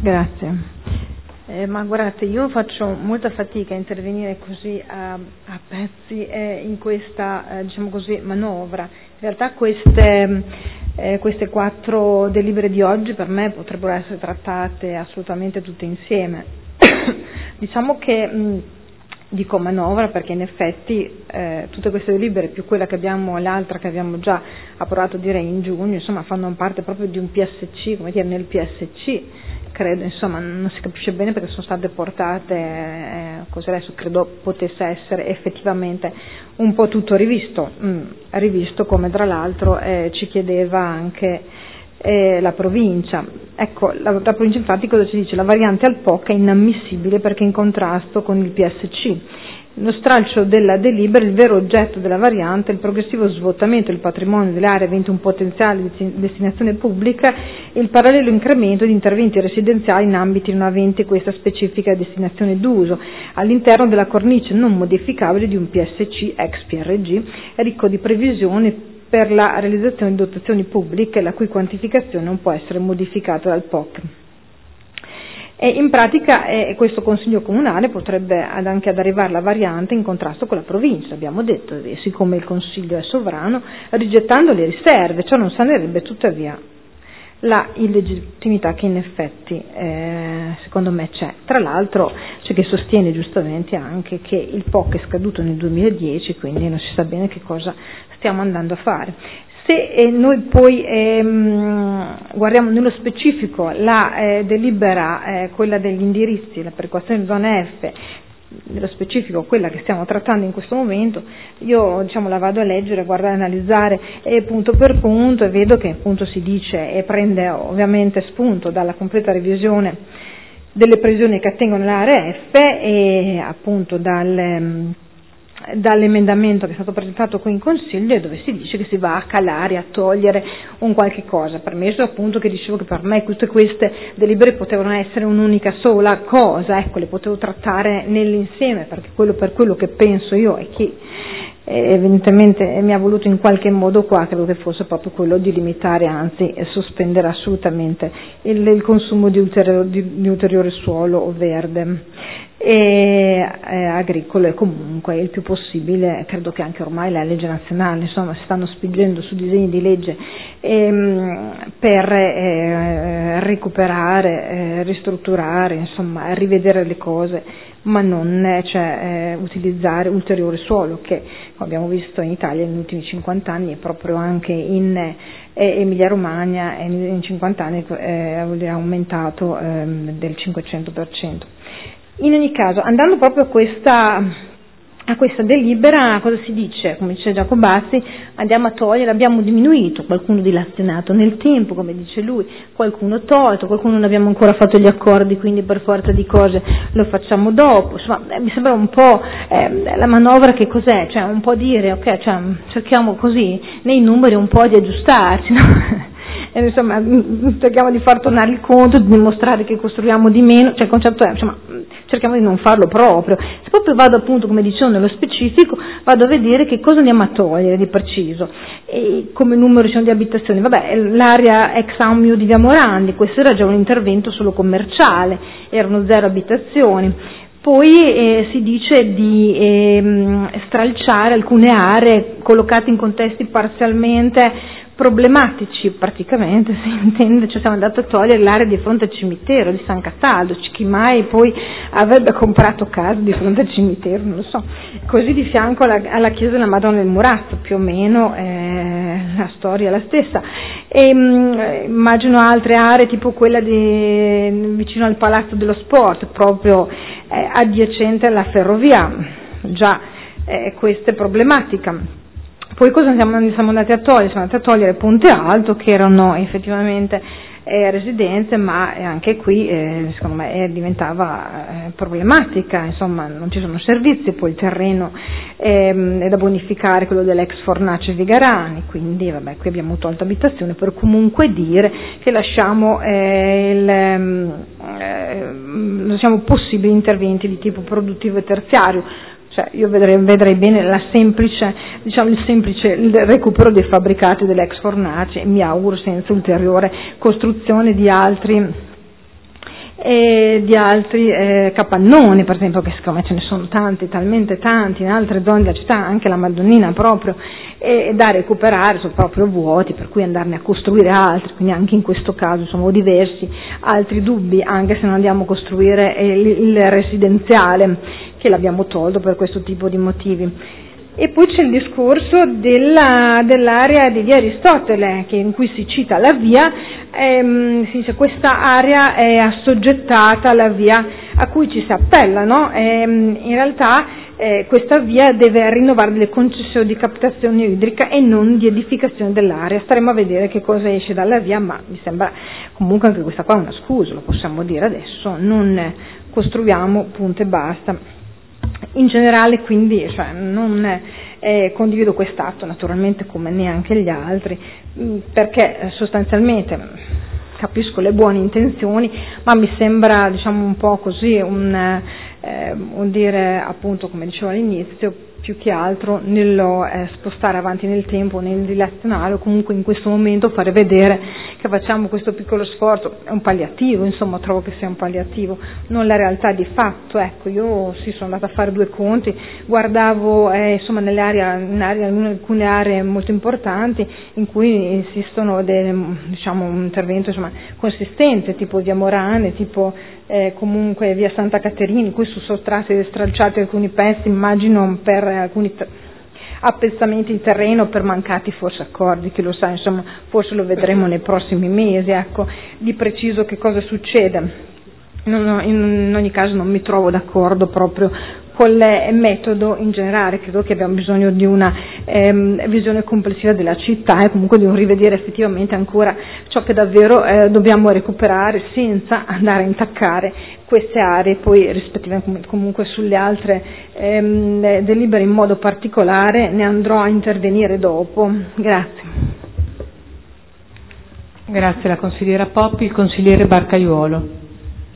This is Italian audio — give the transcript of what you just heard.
Grazie. Ma guardate, io faccio molta fatica a intervenire così a pezzi in questa diciamo così manovra. In realtà queste 4 delibere di oggi per me potrebbero essere trattate assolutamente tutte insieme. Diciamo che dico manovra perché in effetti tutte queste delibere più quella che abbiamo, l'altra che abbiamo già approvato direi in giugno, insomma fanno parte proprio di un PSC, come dire, nel PSC credo, insomma non si capisce bene perché sono state portate così, adesso credo potesse essere effettivamente un po' tutto rivisto come tra l'altro ci chiedeva anche la provincia. Ecco, la provincia infatti cosa ci dice? La variante al POC è inammissibile perché è in contrasto con il PSC. Lo stralcio della delibera, il vero oggetto della variante, il progressivo svuotamento del patrimonio delle aree aventi un potenziale di destinazione pubblica e il parallelo incremento di interventi residenziali in ambiti non aventi questa specifica destinazione d'uso, all'interno della cornice non modificabile di un PSC ex PRG, ricco di previsioni per la realizzazione di dotazioni pubbliche, la cui quantificazione non può essere modificata dal POC. E in pratica questo Consiglio Comunale potrebbe anche ad arrivare la variante in contrasto con la provincia, abbiamo detto, siccome il Consiglio è sovrano, rigettando le riserve, ciò non sanerebbe tuttavia la illegittimità che in effetti secondo me c'è. Tra l'altro c'è chi sostiene giustamente anche che il POC è scaduto nel 2010, quindi non si sa bene che cosa stiamo andando a fare. Se noi poi guardiamo nello specifico la delibera, quella degli indirizzi, la perequazione di zona F, nello specifico quella che stiamo trattando in questo momento, io la vado a leggere, a guardare, analizzare punto per punto e vedo che appunto si dice e prende ovviamente spunto dalla completa revisione delle previsioni che attengono all'area F e appunto dall'emendamento che è stato presentato qui in Consiglio, dove si dice che si va a calare, a togliere un qualche cosa, permesso appunto che dicevo che per me tutte queste delibere potevano essere un'unica sola cosa, ecco, le potevo trattare nell'insieme, perché per quello che penso io e chi evidentemente mi ha voluto in qualche modo qua, credo che fosse proprio quello di limitare, anzi sospendere assolutamente il consumo di ulteriore suolo verde agricolo e comunque il più possibile, credo che anche ormai la legge nazionale, insomma, si stanno spingendo su disegni di legge per recuperare, ristrutturare, insomma, rivedere le cose, ma non utilizzare ulteriore suolo che, come abbiamo visto in Italia negli ultimi 50 anni e proprio anche in Emilia Romagna in 50 anni è aumentato del 500%. In ogni caso, andando proprio a questa delibera, cosa si dice? Come dice Giacobazzi, andiamo a togliere, abbiamo diminuito, qualcuno dilazionato nel tempo, come dice lui, qualcuno tolto, qualcuno non abbiamo ancora fatto gli accordi, quindi per forza di cose lo facciamo dopo. Insomma, mi sembra un po' la manovra che cos'è? Cioè un po' dire, ok, cerchiamo così nei numeri un po' di aggiustarci, no? Insomma, cerchiamo di far tornare il conto, di dimostrare che costruiamo di meno, il concetto è, cerchiamo di non farlo proprio. Se proprio vado appunto, come dicevo, nello specifico, vado a vedere che cosa andiamo a togliere di preciso, e come numero di abitazioni. L'area ex Aumio di Via Morandi, questo era già un intervento solo commerciale, erano 0 abitazioni. Poi si dice di stralciare alcune aree collocate in contesti parzialmente problematici, praticamente si intende, siamo andati a togliere l'area di fronte al cimitero di San Cataldo, chi mai poi avrebbe comprato casa di fronte al cimitero, non lo so, così di fianco alla chiesa della Madonna del Murazzo, più o meno la storia è la stessa, e immagino altre aree tipo quella vicino al Palazzo dello Sport, proprio adiacente alla ferrovia, già questa è problematica. Poi cosa siamo andati a togliere? Siamo andati a togliere Ponte Alto, che erano effettivamente residenze, ma anche qui secondo me diventava problematica, insomma non ci sono servizi, poi il terreno è da bonificare, quello dell'ex Fornace Vigarani, quindi qui abbiamo tolto abitazione per comunque dire che lasciamo possibili interventi di tipo produttivo e terziario. Io vedrei bene il semplice recupero dei fabbricati dell'ex Fornace e mi auguro senza ulteriore costruzione di altri e di altri capannoni, per esempio, che secondo me ce ne sono tanti, talmente tanti in altre zone della città, anche la Madonnina proprio, e da recuperare, sono proprio vuoti, per cui andarne a costruire altri, quindi anche in questo caso sono diversi altri dubbi, anche se non andiamo a costruire il residenziale, che l'abbiamo tolto per questo tipo di motivi. E poi c'è il discorso dell'area di via Aristotele, in cui si cita la via, si dice questa area è assoggettata alla via a cui ci si appella, no? In realtà questa via deve rinnovare delle concessioni di captazione idrica e non di edificazione dell'area. Staremo a vedere che cosa esce dalla via, ma mi sembra comunque anche questa qua è una scusa, lo possiamo dire adesso, non costruiamo, punto e basta. In generale quindi non condivido quest'atto naturalmente come neanche gli altri, perché sostanzialmente capisco le buone intenzioni, ma mi sembra un po' così un dire, appunto, come dicevo all'inizio, più che altro nello spostare avanti nel tempo, nel dilazionare, o comunque in questo momento fare vedere che facciamo questo piccolo sforzo. È un palliativo, insomma, trovo che sia un palliativo, non la realtà di fatto. Ecco, io sono andata a fare due conti, guardavo in alcune aree molto importanti in cui insistono un intervento consistente, tipo via Morane, tipo comunque via Santa Caterina, in cui sono sottratti e stralciati alcuni pezzi, immagino per alcuni appezzamenti di terreno, per mancati forse accordi, chi lo sa, insomma, forse lo vedremo nei prossimi mesi. Ecco, di preciso che cosa succede. In ogni caso non mi trovo d'accordo proprio col metodo in generale, credo che abbiamo bisogno di una visione complessiva della città e comunque di un rivedere effettivamente ancora ciò che davvero dobbiamo recuperare, senza andare a intaccare queste aree, poi rispettivamente comunque sulle altre delibere in modo particolare ne andrò a intervenire dopo. Grazie. Grazie alla consigliera Poppi, il consigliere Barcaiuolo.